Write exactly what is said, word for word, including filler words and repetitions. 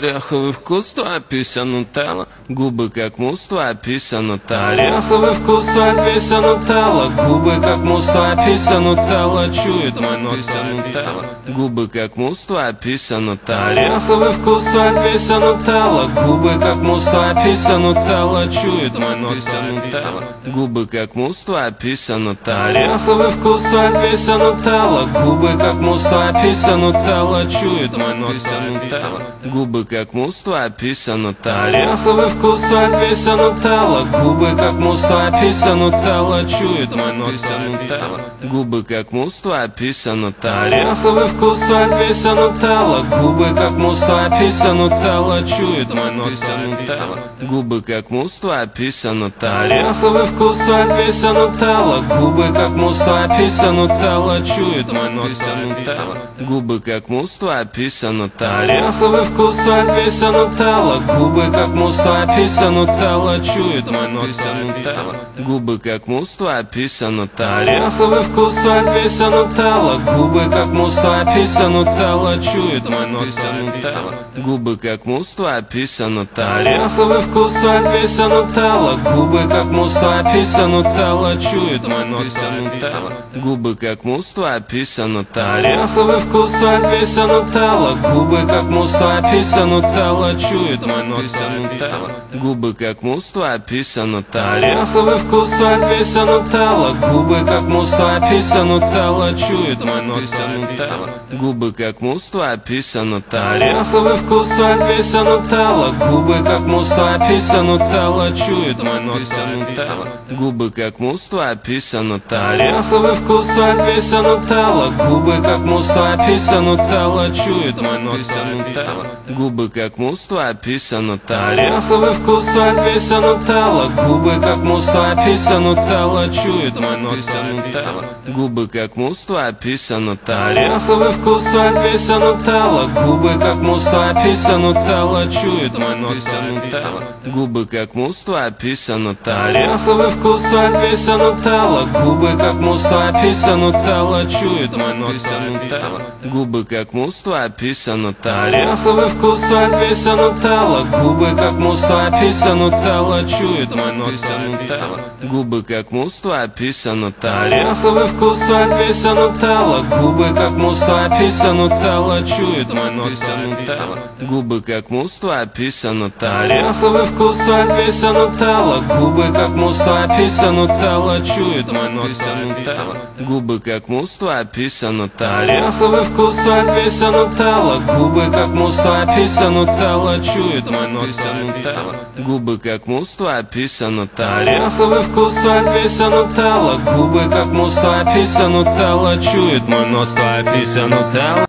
ореховый вкус, твоя пися нутелла. Губы как мусс, твоя пися нутелла. Ореховый вкус, твоя пися нутелла. Губы как мусс, твоя пися нутелла. Чует мой нос нутелла. Губы как мусс, твоя пися нутелла. Ореховый вкус, твоя пися нутелла. Губы как мусс, твоя пися нутелла. Чует мой нос нутелла. Губы как мусс, твоя пися нутелла. Ореховый вкус, твоя пися нутелла. Губы как мусс, твоя пися нутелла. Чует мой нос нутелла. Губы как мусс, твоя пися нутелла. Ореховый вкус, твоя пися нутелла. Губы как мусс, твоя пися нутелла. Чует мой нос нутелла. Губы как мусс, твоя пися нутелла. Ореховый вкус, твоя пися нутелла. Губы как мусс, твоя пися нутелла. Чует мой нос нутелла. Губы как мусс, твоя пися нутелла. Ореховый вкус, твоя пися нутелла. Губы как мусс, твоя пися нутелла. Чует мой нос нутелла. Губы как мусс, твоя пися нутелла. Ореховый вкус, твоя пися нутелла. Губы как мусс, твоя пися нутелла. Чует мой нос нутелла. Губы как мусс, твоя пися нутелла. Ореховый вкус, твоя пися нутелла. Губы как мусс, твоя пися нутелла. Чует мой нос нутелла. Губы как мусс, твоя пися нутелла. Ореховый вкус, твоя пися нутелла. Губы как мусс, твоя пися нутелла. Чует мой нос нутелла. Губы как мусс, твоя пися нутелла. Ореховый вкус, твоя пися нутелла. Губы как мусс, твоя пися нутелла. Чует мой нос нутелла. Губы как мусс, твоя пися нутелла. Ореховый вкус, твоя пися нутелла. Губы как мусс, твоя пися нутелла. Чует мой нос нутелла. Губы как мусс, твоя пися нутелла. Ореховый вкус, твоя пися нутелла. Губы как мусс, твоя пися нутелла. Чует мой нос нутелла. Губы как мусс, твоя пися нутелла. Ореховый вкус, твоя пися нутелла. Губы как мусс, твоя пися нутелла. Чует мой нос нутелла. Губы как мусс, твоя пися нутелла. Ореховый вкус, твоя пися нутелла. Губы как мусс, твоя пися нутелла. Чует мой нос нутелла. Губы как мусс, твоя пися нутелла. Ореховый вкус, твоя пися нутелла. Губы как мусс, твоя пися нутелла. Чует мой нос нутелла. Губы как мусс, твоя пися нутелла. Ореховый вкус, твоя пися нутелла. Губы как мусс, твоя пися нутелла. Чует мой нос нутелла. Губы как мусс, твоя пися нутелла. Ореховый вкус, твоя пися нутелла. Губы как мусс, твоя пися нутелла. Чует мой нос нутелла. Губы как мусс, твоя пися нутелла. Ореховый вкус, твоя пися нутелла. Губы как мусс, твоя пися нутелла. Чует мой нос нутелла. Губы как мусс, твоя пися нутелла. Ореховый вкус, твоя пися нутелла. Губы как мусс, твоя пися нутелла. Чует мой нос нутелла. Губы как мусс, твоя пися нутелла. Ореховый вкус, твоя пися нутелла. Губы как мусс, твоя пися нутелла. Чует мой нос нутелла. Губы как мусс, твоя пися нутелла. Ореховый вкус, твоя пися нутелла. Губы как мусс, твоя пися нутелла. Чует мой нос, твоя пися нутелла.